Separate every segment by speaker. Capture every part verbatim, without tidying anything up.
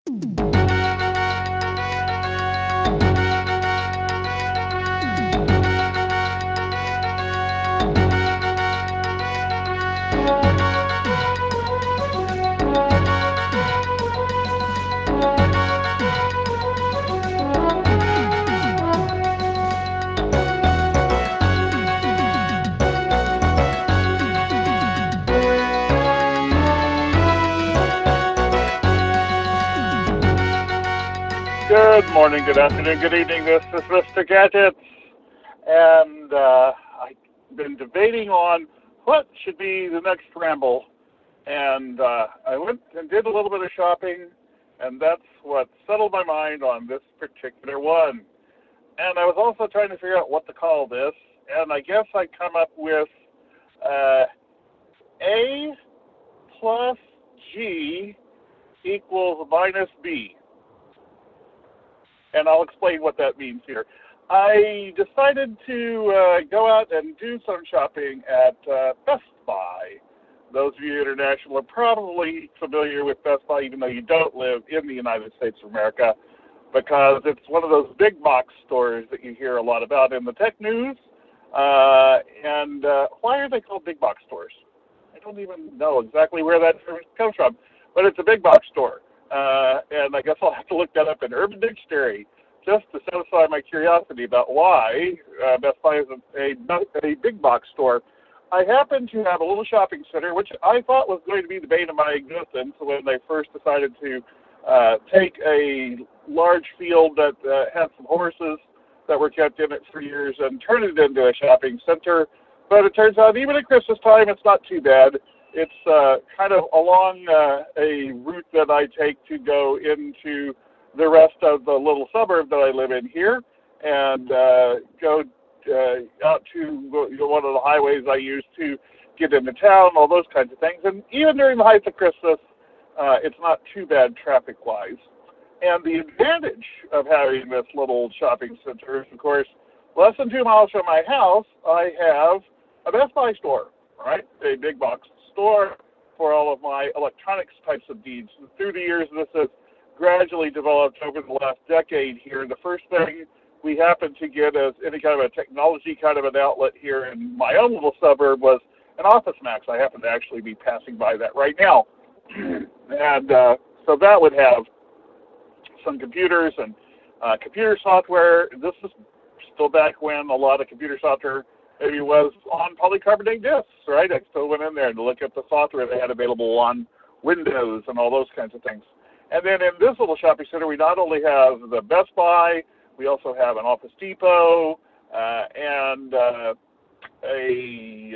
Speaker 1: Good morning, good afternoon, good evening. This is Mister Gadgets, and uh, I've been debating on what should be the next ramble. And uh, I went and did a little bit of shopping, and that's what settled my mind on this particular one. And I was also trying to figure out what to call this, and I guess I come up with uh, A plus G equals minus B. And I'll explain what that means here. I decided to uh, go out and do some shopping at uh, Best Buy. Those of you international are probably familiar with Best Buy, even though you don't live in the United States of America, because it's one of those big box stores that you hear a lot about in the tech news. Uh, and uh, why are they called big box stores? I don't even know exactly where that term comes from, but it's a big box store. Uh, and I guess I'll have to look that up in Urban Dictionary just to satisfy my curiosity about why uh, Best Buy is a, a, a big box store. I happen to have a little shopping center, which I thought was going to be the bane of my existence when they first decided to uh, take a large field that uh, had some horses that were kept in it for years and turn it into a shopping center. But it turns out even at Christmas time, it's not too bad. It's uh, kind of along uh, a route that I take to go into the rest of the little suburb that I live in here, and uh, go uh, out to you know, one of the highways I use to get into town, all those kinds of things. And even during the height of Christmas, uh, it's not too bad traffic-wise. And the advantage of having this little shopping center is, of course, less than two miles from my house, I have a Best Buy store, right? A big box store for all of my electronics types of needs. And through the years, this has gradually developed over the last decade here. The first thing we happened to get as any kind of a technology kind of an outlet here in my own little suburb was an Office Max. I happen to actually be passing by that right now. and uh, so that would have some computers and uh, computer software. This is still back when a lot of computer software maybe was on polycarbonate discs, right? I still went in there to look at the software they had available on Windows and all those kinds of things. And then in this little shopping center, we not only have the Best Buy, we also have an Office Depot uh, and uh, a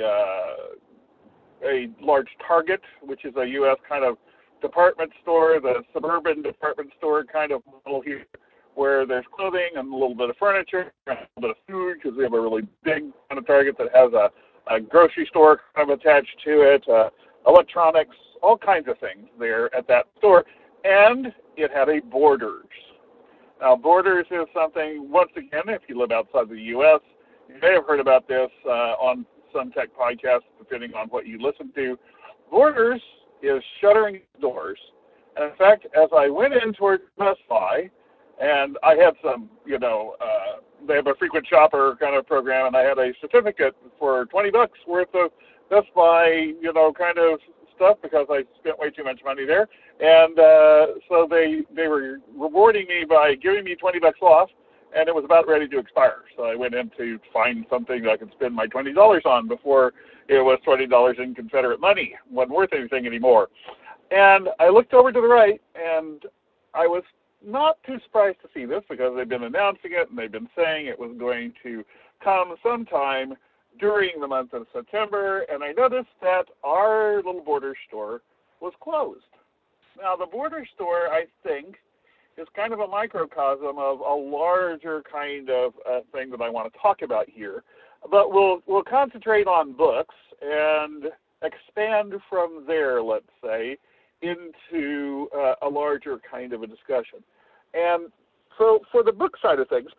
Speaker 1: uh, a large Target, which is a U S kind of department store, the suburban department store kind of model here, where there's clothing and a little bit of furniture and a little bit of food, because we have a really big kind of Target that has a, a grocery store kind of attached to it, uh, electronics, all kinds of things there at that store. And it had a Borders. Now, Borders is something, once again, if you live outside the U S, you may have heard about this uh, on some tech podcasts, depending on what you listen to. Borders is shuttering doors. And in fact, as I went in towards Best Buy, and I had some, you know, uh, they have a frequent shopper kind of program, and I had a certificate for twenty bucks worth of Best Buy, you know, kind of stuff, because I spent way too much money there. And uh, so they they were rewarding me by giving me twenty bucks off, and it was about ready to expire. So I went in to find something I could spend my twenty dollars on before it was twenty dollars in Confederate money. It wasn't worth anything anymore. And I looked over to the right, and I was not too surprised to see this, because they've been announcing it, and they've been saying it was going to come sometime during the month of September, and I noticed that our little Borders store was closed. Now, the Borders store, I think, is kind of a microcosm of a larger kind of uh, thing that I want to talk about here. But we'll we'll concentrate on books and expand from there, let's say, into uh, a larger kind of a discussion. And so for the book side of things,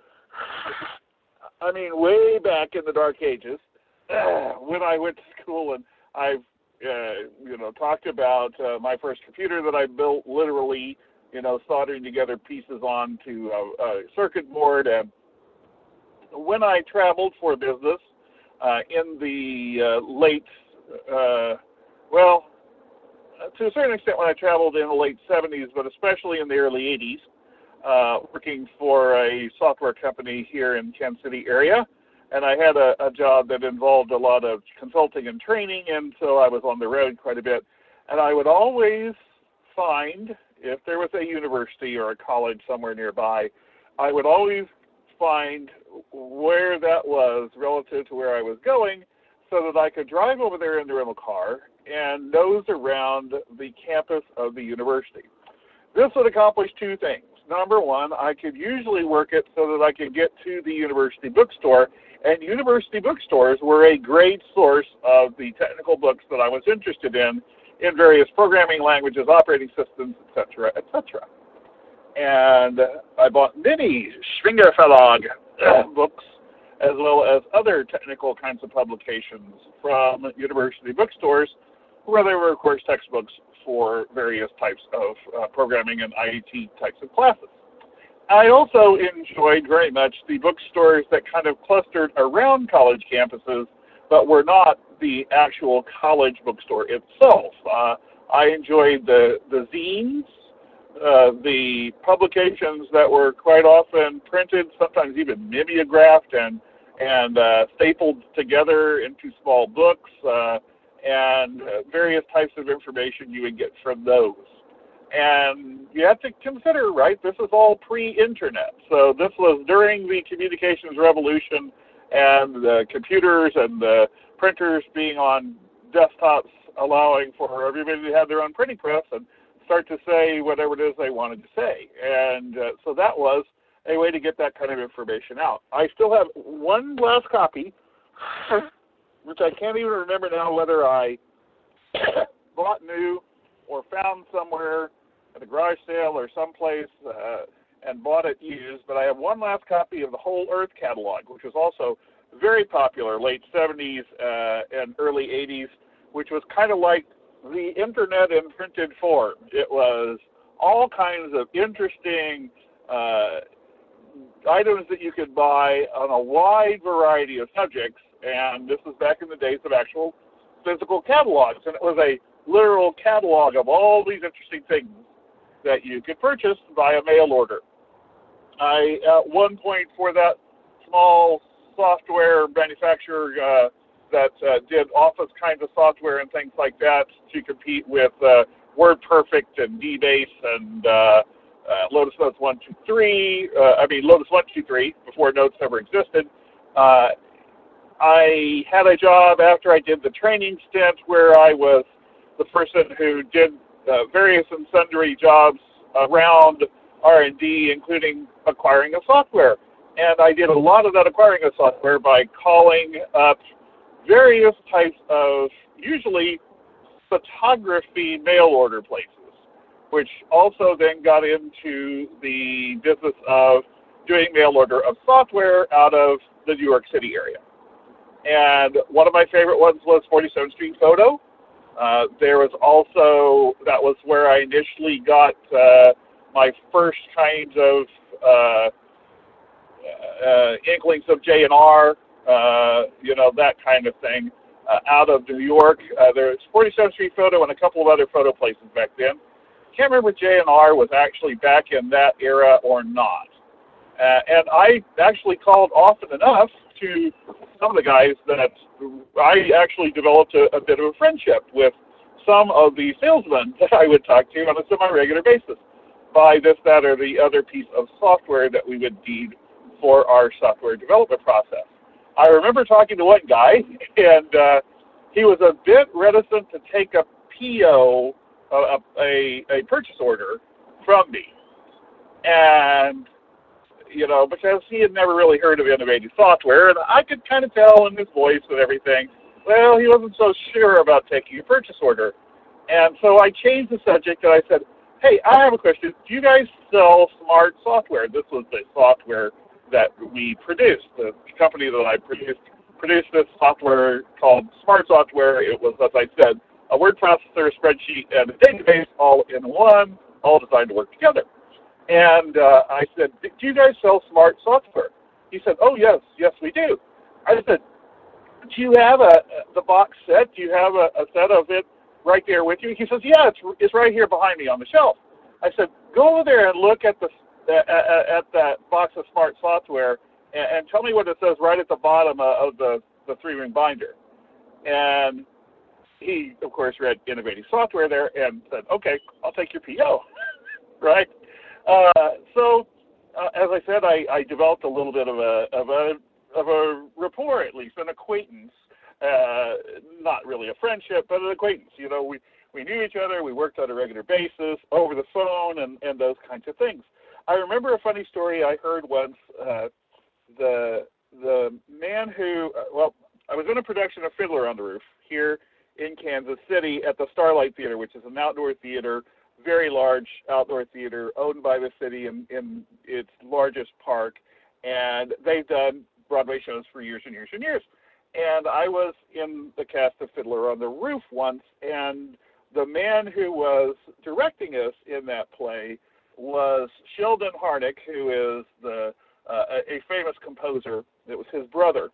Speaker 1: I mean, way back in the dark ages, uh, when I went to school, and I've, uh, you know, talked about uh, my first computer that I built literally you know, soldering together pieces onto a, a circuit board. And when I traveled for business uh, in the uh, late, uh, well, to a certain extent when I traveled in the late seventies, but especially in the early eighties, uh, working for a software company here in Kansas City area. And I had a, a job that involved a lot of consulting and training, and so I was on the road quite a bit. And I would always find, if there was a university or a college somewhere nearby, I would always find where that was relative to where I was going so that I could drive over there in the rental car and nose around the campus of the university. This would accomplish two things. Number one, I could usually work it so that I could get to the university bookstore, and university bookstores were a great source of the technical books that I was interested in, in various programming languages, operating systems, et cetera, et cetera. And I bought many Schwinger Verlag books, as well as other technical kinds of publications from university bookstores, where there were, of course, textbooks for various types of uh, programming and I T types of classes. I also enjoyed very much the bookstores that kind of clustered around college campuses, but were not the actual college bookstore itself. Uh, I enjoyed the, the zines, uh, the publications that were quite often printed, sometimes even mimeographed and, and uh, stapled together into small books, uh, and various types of information you would get from those. And you have to consider, right, this is all pre-internet. So this was during the communications revolution and the computers and the printers being on desktops, allowing for everybody to have their own printing press and start to say whatever it is they wanted to say. And uh, so that was a way to get that kind of information out. I still have one last copy, which I can't even remember now whether I bought new or found somewhere at a garage sale or someplace uh, and bought it used, but I have one last copy of the Whole Earth catalog, which was also very popular late seventies uh, and early eighties, which was kind of like the internet in printed form. It was all kinds of interesting uh, items that you could buy on a wide variety of subjects, and this was back in the days of actual physical catalogs, and it was a literal catalog of all these interesting things that you could purchase via mail order. I, at one point, for that small software manufacturer uh, that uh, did office kinds of software and things like that to compete with uh, WordPerfect and DBase and uh, uh, Lotus Notes one two three, uh, I mean Lotus one two three, before Notes ever existed. Uh, I had a job after I did the training stint where I was the person who did uh, various and sundry jobs around R and D, including acquiring of software. And I did a lot of that acquiring of software by calling up various types of, usually, photography mail order places, which also then got into the business of doing mail order of software out of the New York City area. And one of my favorite ones was forty-seventh Street Photo. Uh, there was also, that was where I initially got uh, my first kinds of uh, uh, inklings of J and R, uh, you know, that kind of thing, uh, out of New York. Uh, there was forty-seventh Street Photo and a couple of other photo places back then. Can't remember if J and R was actually back in that era or not. Uh, and I actually called often enough to some of the guys that I actually developed a, a bit of a friendship with some of the salesmen that I would talk to on a semi-regular basis, buy this, that, or the other piece of software that we would need for our software development process. I remember talking to one guy, and uh, he was a bit reticent to take a P O, a, a, a purchase order from me. And you know, because he had never really heard of innovative software, and I could kind of tell in his voice and everything, well, he wasn't so sure about taking a purchase order. And so I changed the subject, and I said, hey, I have a question. Do you guys sell smart software? This was the software that we produced. The company that I produced produced this software called Smart Software. It was, as I said, a word processor, a spreadsheet, and a database all in one. all designed to work together. And uh, I said, do you guys sell smart software? He said, oh, yes, yes, we do. I said, do you have a the box set? Do you have a, a set of it right there with you? He says, yeah, it's, it's right here behind me on the shelf. I said, go over there and look at the uh, at that box of smart software and, and tell me what it says right at the bottom of the, the three-ring binder. And he, of course, read integrating software there and said, okay, I'll take your P O, right? Uh, so, uh, as I said, I, I developed a little bit of a of a of a rapport, at least an acquaintance, uh, not really a friendship, but an acquaintance. You know, we, we knew each other, we worked on a regular basis over the phone, and, and those kinds of things. I remember a funny story I heard once. Uh, the the man who, uh, well, I was in a production of Fiddler on the Roof here in Kansas City at the Starlight Theater, which is an outdoor theater, very large outdoor theater owned by the city in, in its largest park, and they've done Broadway shows for years and years and years. And I was in the cast of Fiddler on the Roof once, and the man who was directing us in that play was Sheldon Harnick, who is the uh, a famous composer. It was his brother.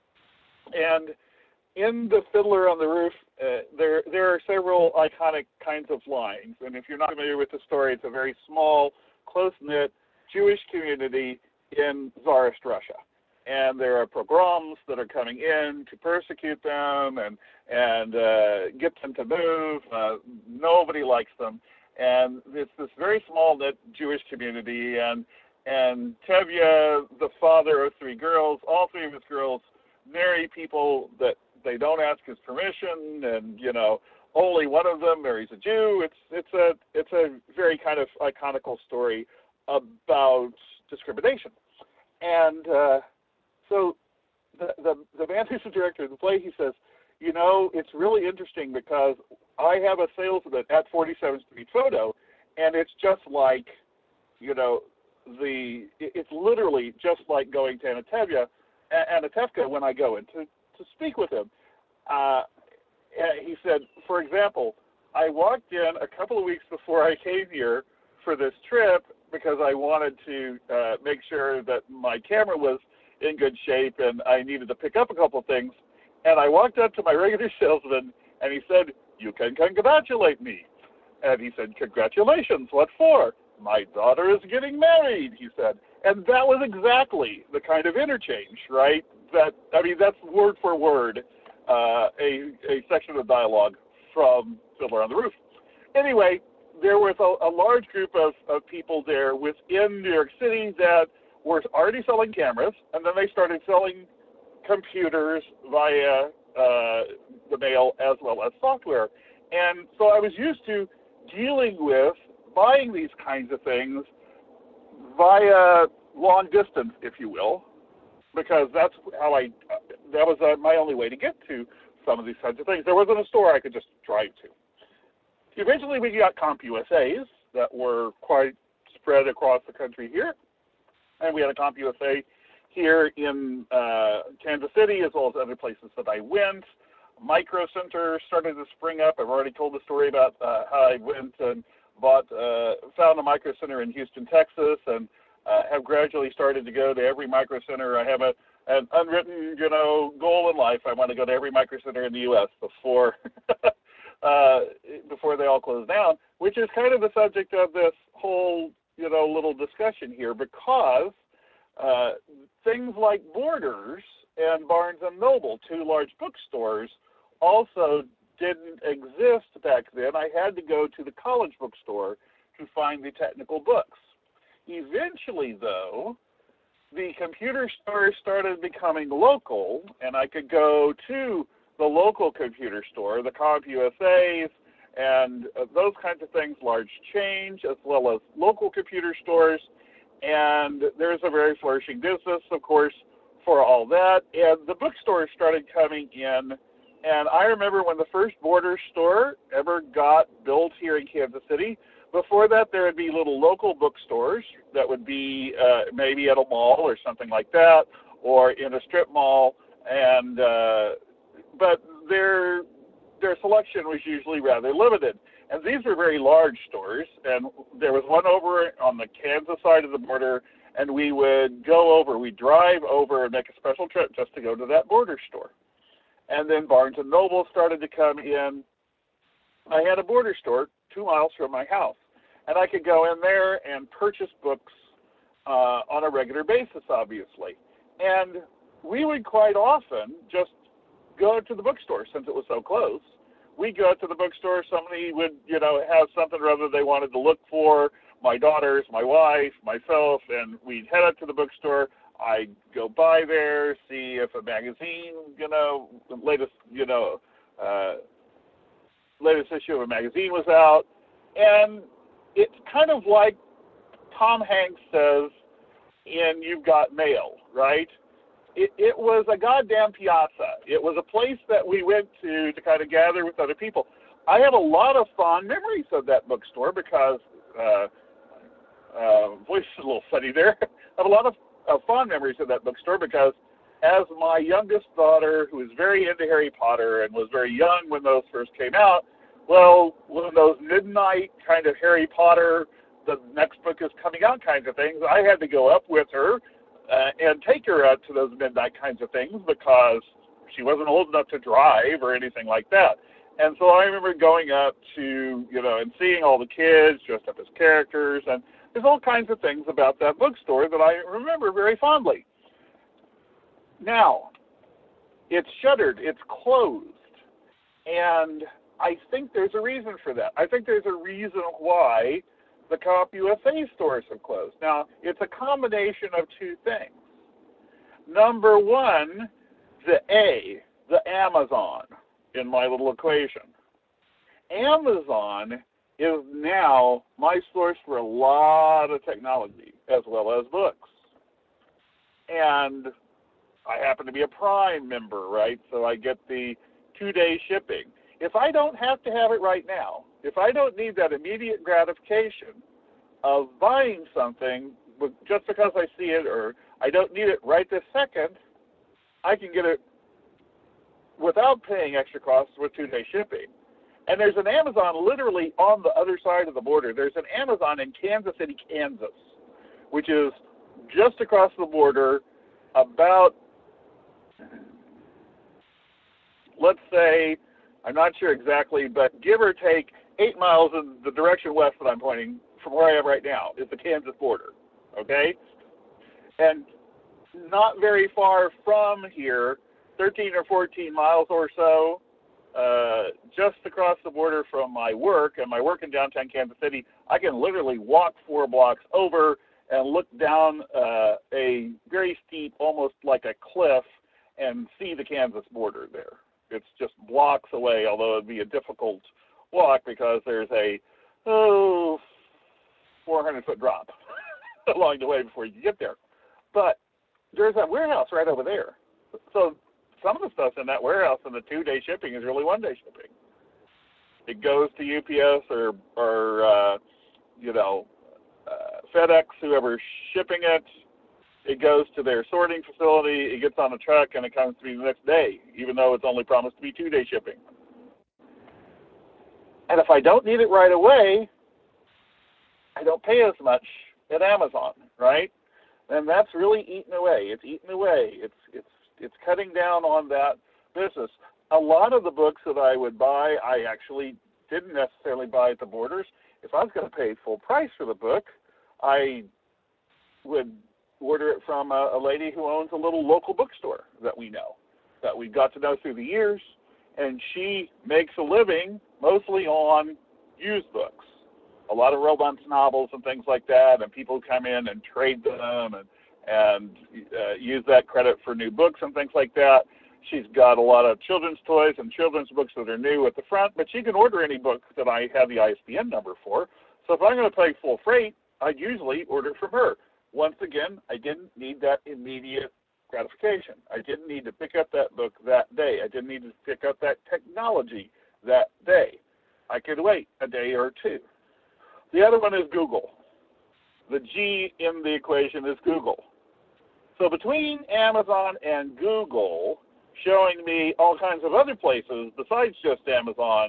Speaker 1: And in the Fiddler on the Roof, uh, there there are several iconic kinds of lines. And if you're not familiar with the story, it's a very small, close-knit Jewish community in Tsarist Russia. And there are pogroms that are coming in to persecute them and and uh, get them to move. Uh, nobody likes them, and it's this very small knit Jewish community. And and Tevye, the father of three girls, all three of his girls marry people that they don't ask his permission, and you know only one of them marries a Jew. It's it's a it's a very kind of iconical story about discrimination, and. Uh, So the, the the man who's the director of the play, he says, you know, it's really interesting because I have a salesman at forty-seventh Street Photo, and it's just like, you know, the it's literally just like going to Anatevya, Anatevka when I go in to, to speak with him. Uh, he said, for example, I walked in a couple of weeks before I came here for this trip because I wanted to uh, make sure that my camera was in good shape, and I needed to pick up a couple of things. And I walked up to my regular salesman, and he said, you can congratulate me. And he said, congratulations, what for? My daughter is getting married, he said. And that was exactly the kind of interchange, right? That, I mean, that's word for word uh, a, a section of dialogue from Fiddler on the Roof. Anyway, there was a, a large group of, of people there within New York City that were already selling cameras, and then they started selling computers via uh, the mail as well as software. And so I was used to dealing with buying these kinds of things via long distance, if you will, because that's how I, that was uh, my only way to get to some of these kinds of things. There wasn't a store I could just drive to. Eventually we got CompUSAs that were quite spread across the country here. And we had a CompUSA here in uh, Kansas City, as well as other places that I went. Micro Center started to spring up. I've already told the story about uh, how I went and bought, uh, found a Micro Center in Houston, Texas, and uh, have gradually started to go to every Micro Center. I have a, an unwritten, you know, goal in life. I want to go to every Micro Center in the U S before uh, before they all close down, which is kind of the subject of this whole you know, little discussion here, because uh, things like Borders and Barnes and Noble, two large bookstores, also didn't exist back then. I had to go to the college bookstore to find the technical books. Eventually, though, the computer stores started becoming local, and I could go to the local computer store, the CompUSAs, and uh, those kinds of things, large change, as well as local computer stores. And there's a very flourishing business, of course, for all that. And the bookstores started coming in. And I remember when the first Borders store ever got built here in Kansas City. Before that, there would be little local bookstores that would be uh, maybe at a mall or something like that, or in a strip mall. And uh, but they're their selection was usually rather limited. And these were very large stores, and there was one over on the Kansas side of the border, and we would go over, we'd drive over and make a special trip just to go to that border store. And then Barnes and Noble started to come in. I had a border store two miles from my house, and I could go in there and purchase books uh, on a regular basis, obviously. And we would quite often just go to the bookstore since it was so close. We'd go to the bookstore, somebody would, you know, have something or other they wanted to look for, my daughters, my wife, myself, and we'd head up to the bookstore. I'd go by there, see if a magazine, you know, the latest, you know, uh, latest issue of a magazine was out. And it's kind of like Tom Hanks says in You've Got Mail, right? It, it was a goddamn piazza. It was a place that we went to to kind of gather with other people. I have a lot of fond memories of that bookstore because, uh, uh, voice is a little funny there. I have a lot of uh, fond memories of that bookstore because as my youngest daughter, who was very into Harry Potter and was very young when those first came out, well, one of those midnight kind of Harry Potter, the next book is coming out kinds of things, I had to go up with her Uh, and take her out to those midnight kinds of things because she wasn't old enough to drive or anything like that. And so I remember going up to, you know, and seeing all the kids dressed up as characters, and there's all kinds of things about that bookstore that I remember very fondly. Now, it's shuttered, it's closed, and I think there's a reason for that. I think there's a reason why the Co-op U S A stores have closed. Now, it's a combination of two things. Number one, the A, the Amazon in my little equation. Amazon is now my source for a lot of technology as well as books. And I happen to be a Prime member, right? So I get the two-day shipping. If I don't have to have it right now, if I don't need that immediate gratification of buying something just because I see it or I don't need it right this second, I can get it without paying extra costs with two-day shipping. And there's an Amazon literally on the other side of the border. There's an Amazon in Kansas City, Kansas, which is just across the border about, let's say, I'm not sure exactly, but give or take eight miles in the direction west that I'm pointing from where I am right now is the Kansas border, okay? And not very far from here, thirteen or fourteen miles or so, uh, just across the border from my work, and my work in downtown Kansas City, I can literally walk four blocks over and look down uh, a very steep, almost like a cliff, and see the Kansas border there. It's just blocks away, although it'd be a difficult walk because there's a, oh, four hundred foot drop along the way before you get there. But there's a warehouse right over there. So some of the stuff in that warehouse in the two-day shipping is really one-day shipping. It goes to U P S or, or uh, you know, uh, FedEx, whoever's shipping it. It goes to their sorting facility, it gets on a truck, and it comes to me the next day, even though it's only promised to be two-day shipping. And if I don't need it right away, I don't pay as much at Amazon, right? And that's really eating away. It's eating away. It's it's it's cutting down on that business. A lot of the books that I would buy, I actually didn't necessarily buy at the borders. If I was going to pay full price for the book, I would order it from a, a lady who owns a little local bookstore that we know, that we got to know through the years, and she makes a living mostly on used books, a lot of romance novels and things like that, and people come in and trade them and, and uh, use that credit for new books and things like that. She's got a lot of children's toys and children's books that are new at the front, but she can order any book that I have the I S B N number for. So if I'm going to pay full freight, I'd usually order from her. Once again, I didn't need that immediate gratification. I didn't need to pick up that book that day. I didn't need to pick up that technology that day. I could wait a day or two. The other one is Google. The G in the equation is Google. So between Amazon and Google showing me all kinds of other places besides just Amazon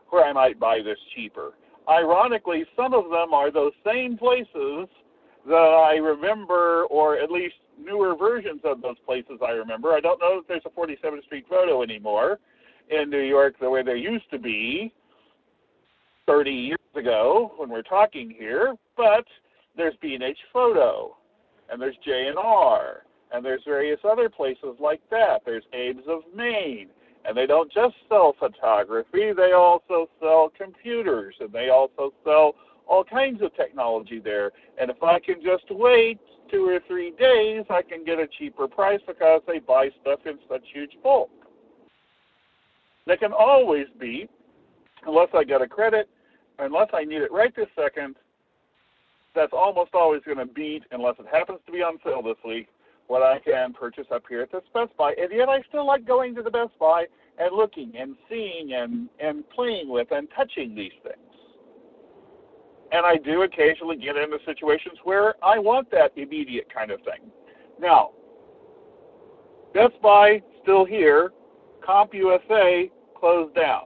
Speaker 1: where I might buy this cheaper. Ironically, some of them are those same places that I remember, or at least newer versions of those places I remember. I don't know if there's a forty-seventh Street Photo anymore in New York the way there used to be thirty years ago when we're talking here, but there's B and H Photo, and there's J and R, and there's various other places like that. There's Abe's of Maine, and they don't just sell photography, they also sell computers, and they also sell all kinds of technology there. And if I can just wait two or three days, I can get a cheaper price because they buy stuff in such huge bulk. They can always be, unless I get a credit, unless I need it right this second, that's almost always going to beat, unless it happens to be on sale this week, what I can purchase up here at this Best Buy. And yet I still like going to the Best Buy and looking and seeing and, and playing with and touching these things. And I do occasionally get into situations where I want that immediate kind of thing. Now, Best Buy still here, CompUSA closed down.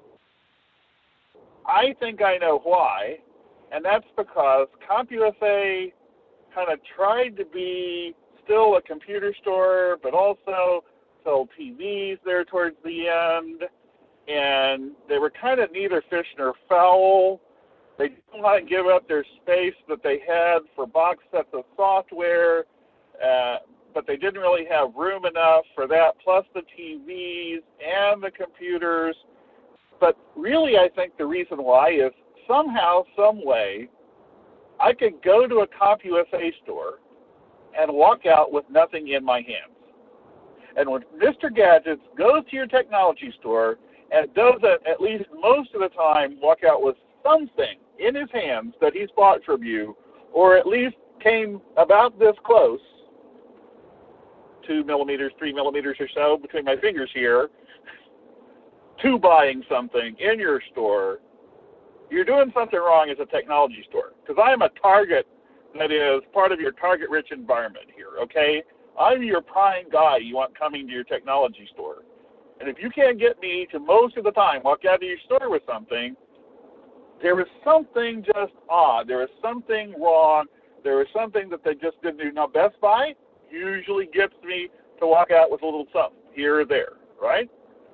Speaker 1: I think I know why, and that's because CompUSA kind of tried to be still a computer store, but also sold T Vs there towards the end, and they were kind of neither fish nor fowl. They didn't want to give up their space that they had for box sets of software, uh, but they didn't really have room enough for that, plus the T Vs and the computers. But really, I think the reason why is somehow, some way, I could go to a CompUSA store and walk out with nothing in my hands. And when Mister Gadgets goes to your technology store and does it at least most of the time, walk out with something in his hands that he's bought from you, or at least came about this close, two millimeters, three millimeters or so between my fingers here, to buying something in your store, you're doing something wrong as a technology store. Because I am a target that is part of your target-rich environment here, okay? I'm your prime guy you want coming to your technology store. And if you can't get me to most of the time walk out of your store with something, there is something just odd. There is something wrong. There is something that they just didn't do. Now, Best Buy usually gets me to walk out with a little something here or there, right?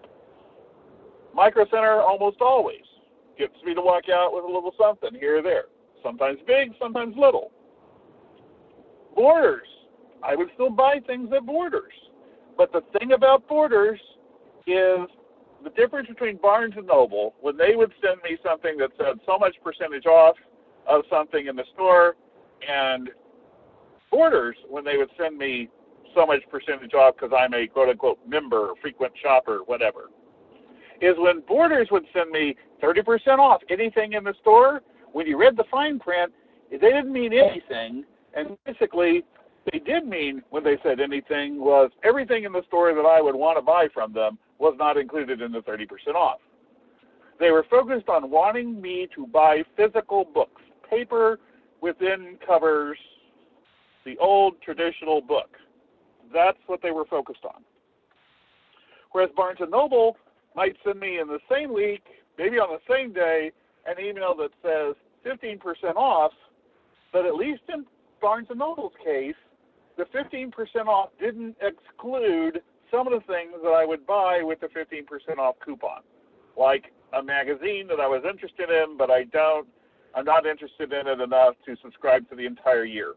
Speaker 1: Micro Center almost always gets me to walk out with a little something here or there. Sometimes big, sometimes little. Borders. I would still buy things at Borders. But the thing about Borders is the difference between Barnes and Noble, when they would send me something that said so much percentage off of something in the store, and Borders, when they would send me so much percentage off because I'm a quote-unquote member, frequent shopper, whatever, is when Borders would send me thirty percent off anything in the store. When you read the fine print, they didn't mean anything, and basically they did mean when they said anything was everything in the store that I would want to buy from them was not included in the thirty percent off. They were focused on wanting me to buy physical books, paper within covers, the old traditional book. That's what they were focused on. Whereas Barnes and Noble might send me in the same week, maybe on the same day, an email that says fifteen percent off, but at least in Barnes and Noble's case, the fifteen percent off didn't exclude some of the things that I would buy with the fifteen percent off coupon, like a magazine that I was interested in, but I don't, I'm not interested in it enough to subscribe to the entire year,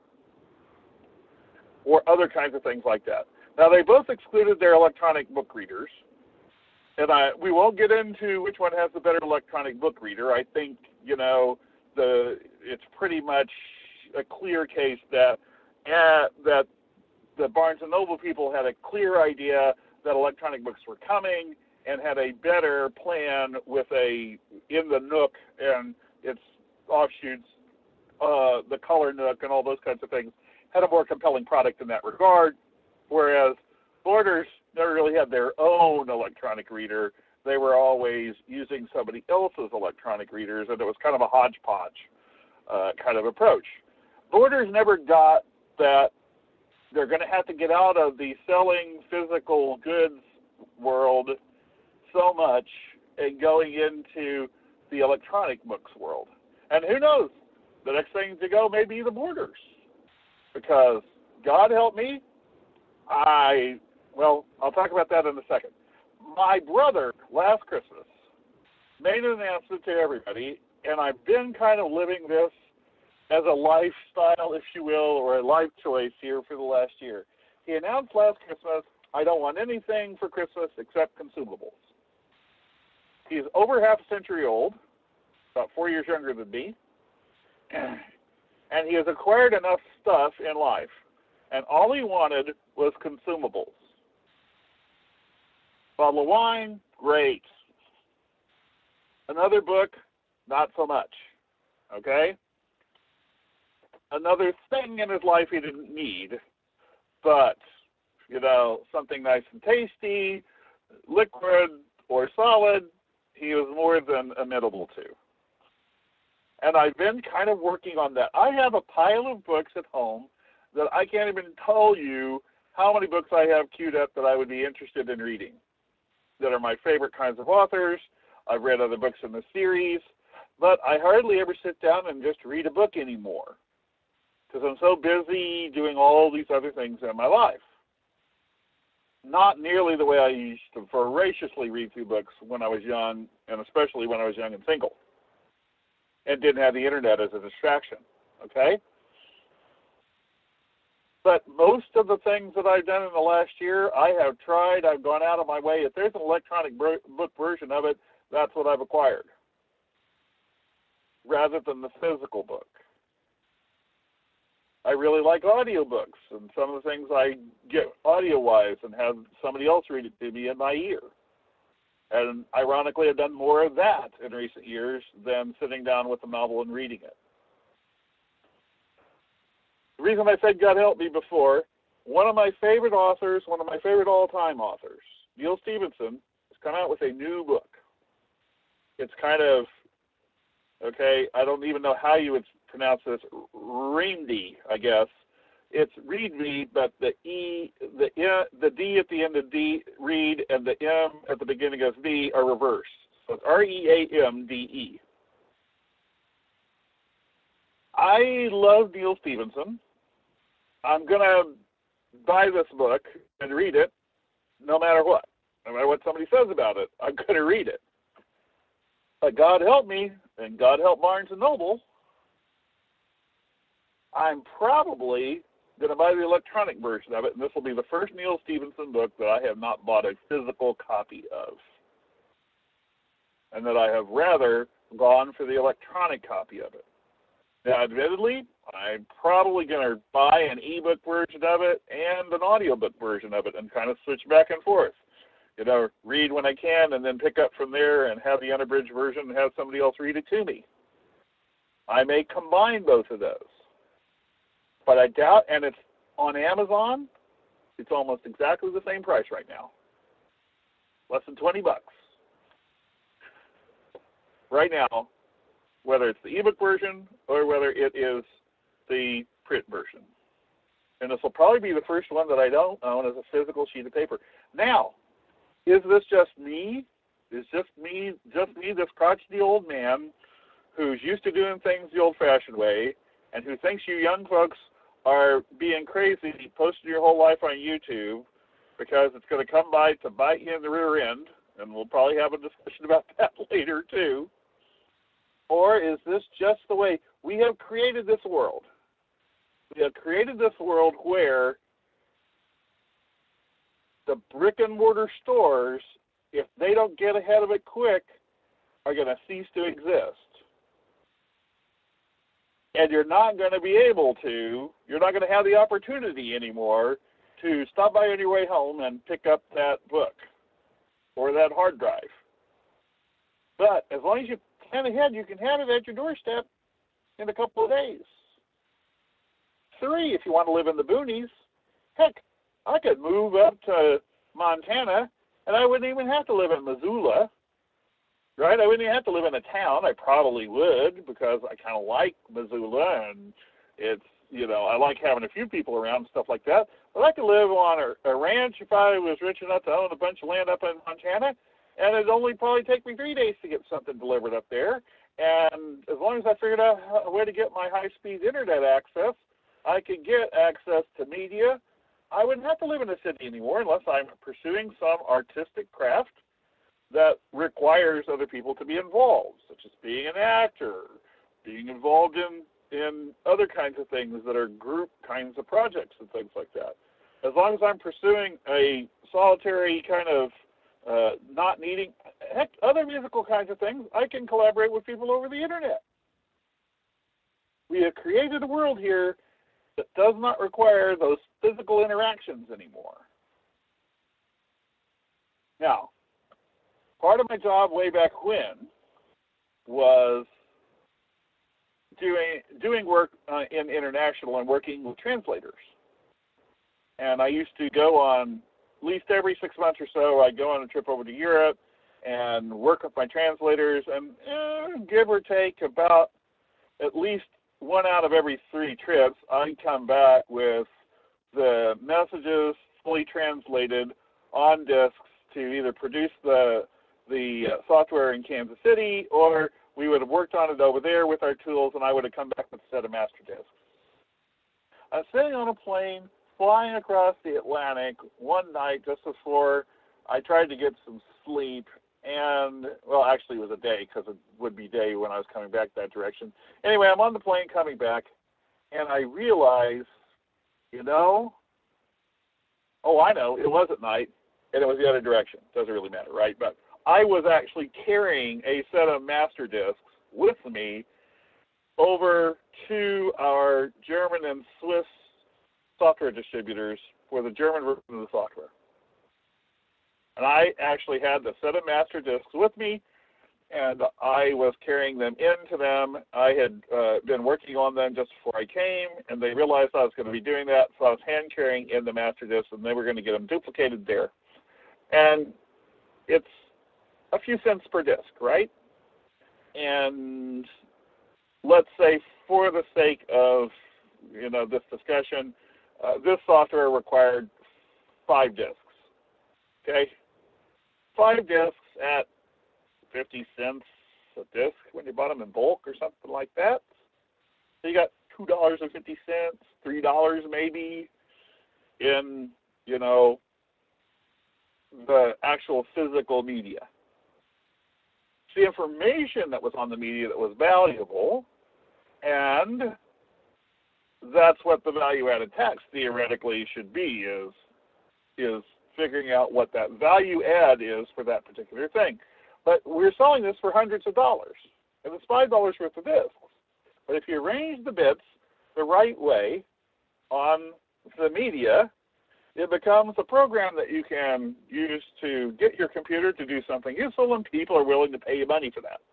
Speaker 1: or other kinds of things like that. Now, they both excluded their electronic book readers, and I, we won't get into which one has the better electronic book reader. I think, you know, the it's pretty much a clear case that uh, that the Barnes and Noble people had a clear idea that electronic books were coming and had a better plan with a, in the Nook and its offshoots, uh, the Color Nook and all those kinds of things, had a more compelling product in that regard, whereas Borders never really had their own electronic reader. They were always using somebody else's electronic readers, and it was kind of a hodgepodge uh, kind of approach. Borders never got that they're going to have to get out of the selling physical goods world so much and going into the electronic books world. And who knows, the next thing to go may be the Borders. Because, God help me, I, well, I'll talk about that in a second. My brother, last Christmas, made an announcement to everybody, and I've been kind of living this as a lifestyle, if you will, or a life choice here for the last year. He announced last Christmas, I don't want anything for Christmas except consumables. He's over half a century old, about four years younger than me, and he has acquired enough stuff in life, and all he wanted was consumables. Bottle of wine, great. Another book, not so much. Okay? Another thing in his life he didn't need, but, you know, something nice and tasty, liquid or solid, he was more than amenable to. And I've been kind of working on that. I have a pile of books at home that I can't even tell you how many books I have queued up that I would be interested in reading, that are my favorite kinds of authors. I've read other books in the series, but I hardly ever sit down and just read a book anymore because I'm so busy doing all these other things in my life. Not nearly the way I used to voraciously read through books when I was young, and especially when I was young and single, and didn't have the internet as a distraction, okay? But most of the things that I've done in the last year, I have tried, I've gone out of my way. If there's an electronic book version of it, that's what I've acquired, rather than the physical book. I really like audiobooks, and some of the things I get audio-wise and have somebody else read it to me in my ear. And ironically, I've done more of that in recent years than sitting down with a novel and reading it. The reason I said God help me before, one of my favorite authors, one of my favorite all-time authors, Neal Stephenson, has come out with a new book. It's kind of, okay, I don't even know how you would pronounce this, Reamdy, I guess. It's read me, but the E, the E, the D at the end of D, read, and the M at the beginning of D are reversed. So it's R E A M D E. I love Neal Stephenson. I'm going to buy this book and read it no matter what. No matter what somebody says about it, I'm going to read it. But God help me, and God help Barnes and Noble, I'm probably going to buy the electronic version of it, and this will be the first Neal Stephenson book that I have not bought a physical copy of, and that I have rather gone for the electronic copy of it. Now, admittedly, I'm probably going to buy an ebook version of it and an audiobook version of it and kind of switch back and forth. You know, read when I can and then pick up from there and have the unabridged version and have somebody else read it to me. I may combine both of those. But I doubt, and it's on Amazon, it's almost exactly the same price right now. Less than twenty bucks. Right now, whether it's the ebook version or whether it is the print version. And this will probably be the first one that I don't own as a physical sheet of paper. Now, is this just me? Is just me, just me, this crotchety old man who's used to doing things the old-fashioned way and who thinks you young folks are being crazy, posting your whole life on YouTube because it's going to come by to bite you in the rear end, and we'll probably have a discussion about that later too. Or is this just the way we have created this world? We have created this world where the brick and mortar stores, if they don't get ahead of it quick, are going to cease to exist. And you're not going to be able to, you're not going to have the opportunity anymore to stop by on your way home and pick up that book or that hard drive. But as long as you plan ahead, you can have it at your doorstep in a couple of days. Three, if you want to live in the boonies, heck, I could move up to Montana and I wouldn't even have to live in Missoula. Right? I wouldn't even have to live in a town. I probably would because I kind of like Missoula and it's, you know, I like having a few people around and stuff like that. But I could live on a, a ranch if I was rich enough to own a bunch of land up in Montana, and it'd only probably take me three days to get something delivered up there. And as long as I figured out a way to get my high-speed internet access, I could get access to media. I wouldn't have to live in a city anymore unless I'm pursuing some artistic craft that requires other people to be involved, such as being an actor, being involved in, in other kinds of things that are group kinds of projects and things like that. As long as I'm pursuing a solitary kind of uh, not needing, heck, other musical kinds of things, I can collaborate with people over the internet. We have created a world here that does not require those physical interactions anymore. Now, part of my job way back when was doing doing work uh, in international and working with translators. And I used to go on, at least every six months or so, I'd go on a trip over to Europe and work with my translators, and eh, give or take about at least one out of every three trips, I'd come back with the messages fully translated on disks to either produce the the uh, software in Kansas City, or we would have worked on it over there with our tools, and I would have come back with a set of master disks. I was sitting on a plane flying across the Atlantic one night just before I tried to get some sleep, and, well, actually it was a day because it would be day when I was coming back that direction. Anyway, I'm on the plane coming back, and I realize, you know, oh, I know, it was at night, and it was the other direction. Doesn't really matter, right? But I was actually carrying a set of master disks with me over to our German and Swiss software distributors for the German version of the software. And I actually had the set of master disks with me, and I was carrying them into them. I had uh, been working on them just before I came, and they realized I was going to be doing that, so I was hand carrying in the master disks, and they were going to get them duplicated there. And it's a few cents per disk, right? And let's say for the sake of, you know, this discussion, uh, this software required five disks, okay? Five disks at fifty cents a disk when you bought them in bulk or something like that. So you got two dollars and fifty cents, three dollars maybe in, you know, the actual physical media. The information that was on the media that was valuable, and that's what the value-added tax theoretically should be, is, is figuring out what that value add is for that particular thing. But we're selling this for hundreds of dollars, and it's five dollars worth of disks. But if you arrange the bits the right way on the media, it becomes a program that you can use to get your computer to do something useful, and people are willing to pay you money for that.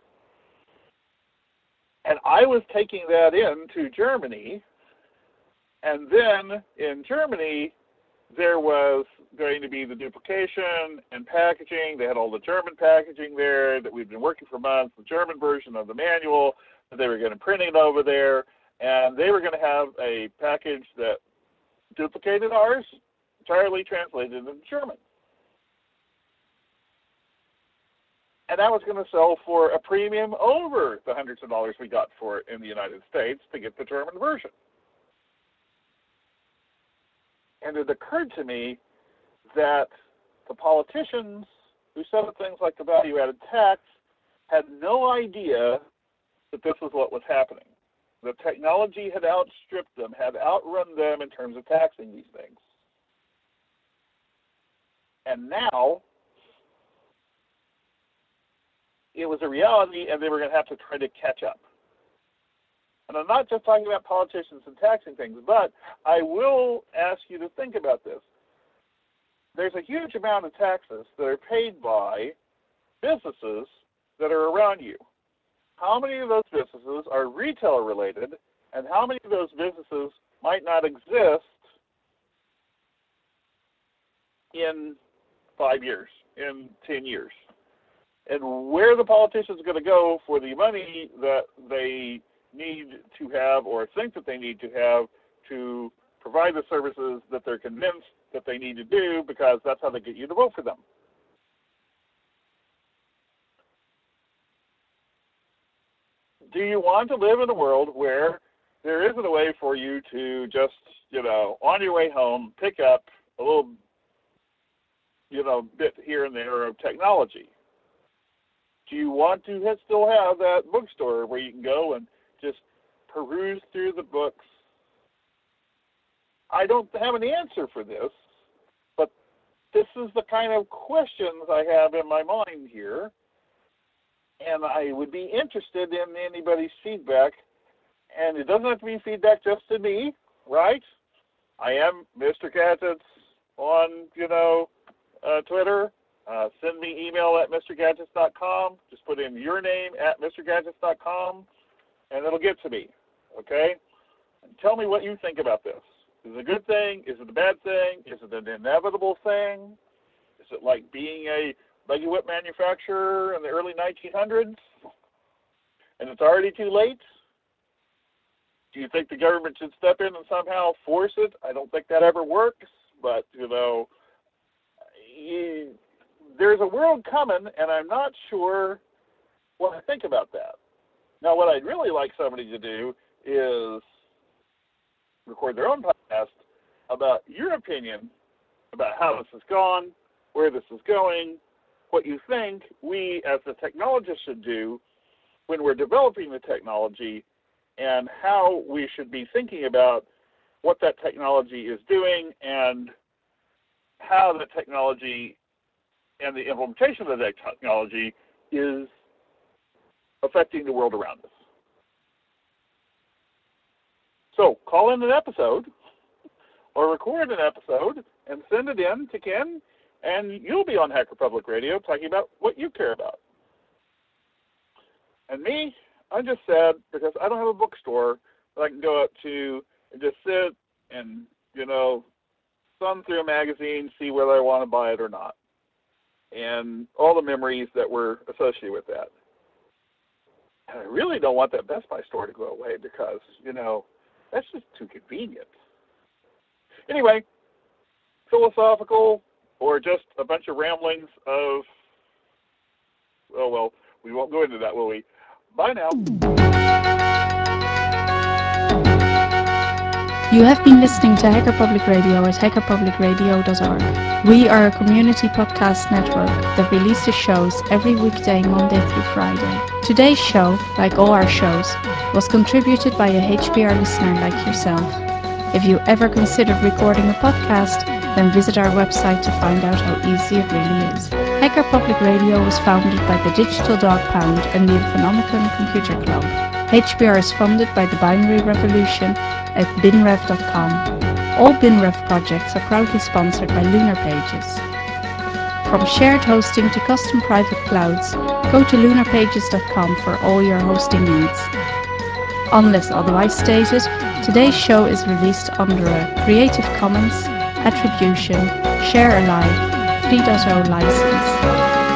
Speaker 1: And I was taking that into Germany, and then in Germany, there was going to be the duplication and packaging. They had all the German packaging there that we'd been working for months, the German version of the manual that they were going to print it over there, and they were going to have a package that duplicated ours, entirely translated into German. And that was going to sell for a premium over the hundreds of dollars we got for it in the United States to get the German version. And it occurred to me that the politicians who set up things like the value-added tax had no idea that this was what was happening. The technology had outstripped them, had outrun them in terms of taxing these things. And now, it was a reality, and they were going to have to try to catch up. And I'm not just talking about politicians and taxing things, but I will ask you to think about this. There's a huge amount of taxes that are paid by businesses that are around you. How many of those businesses are retail related, and how many of those businesses might not exist in five years, in ten years? And where are the politicians going to go for the money that they need to have or think that they need to have to provide the services that they're convinced that they need to do, because that's how they get you to vote for them? do you want to live in a world where there isn't a way for you to just, you know, on your way home, pick up a little, you know, bit here and there of technology? Do you want to have, still have that bookstore where you can go and just peruse through the books? I don't have an answer for this, but this is the kind of questions I have in my mind here, and I would be interested in anybody's feedback. And it doesn't have to be feedback just to me, right? I am Mister Gadgets on, you know, uh, Twitter. Uh, send me email at mister gadgets dot com. Just put in your name at mister gadgets dot com, and it'll get to me, okay? And tell me what you think about this. Is it a good thing? Is it a bad thing? Is it an inevitable thing? Is it like being a buggy whip manufacturer in the early nineteen hundreds, and it's already too late? Do you think the government should step in and somehow force it? I don't think that ever works, but, you know, you, there's a world coming, and I'm not sure what I think about that. Now, what I'd really like somebody to do is record their own podcast about your opinion about how this has gone, where this is going, what you think we as the technologists should do when we're developing the technology, and how we should be thinking about what that technology is doing and how the technology and the implementation of that technology is affecting the world around us. So call in an episode or record an episode and send it in to Ken, and you'll be on Hacker Public Radio talking about what you care about. And me, I'm just sad because I don't have a bookstore that I can go up to and just sit and, you know, thumb through a magazine, see whether I want to buy it or not, and all the memories that were associated with that. And I really don't want that Best Buy store to go away because, you know, that's just too convenient. Anyway, philosophical or just a bunch of ramblings of, oh, well, we won't go into that, will we? Bye now.
Speaker 2: You have been listening to Hacker Public Radio at hacker public radio dot org. We are a community podcast network that releases shows every weekday, Monday through Friday. Today's show, like all our shows, was contributed by a H P R listener like yourself. If you ever considered recording a podcast, then visit our website to find out how easy it really is. Hacker Public Radio was founded by the Digital Dog Pound and the Infonomicon Computer Club. H P R is funded by the Binary Revolution at bin rev dot com. All BinRev projects are proudly sponsored by Lunar Pages. From shared hosting to custom private clouds, go to lunar pages dot com for all your hosting needs. Unless otherwise stated, today's show is released under a Creative Commons Attribution Share Alike three point oh license.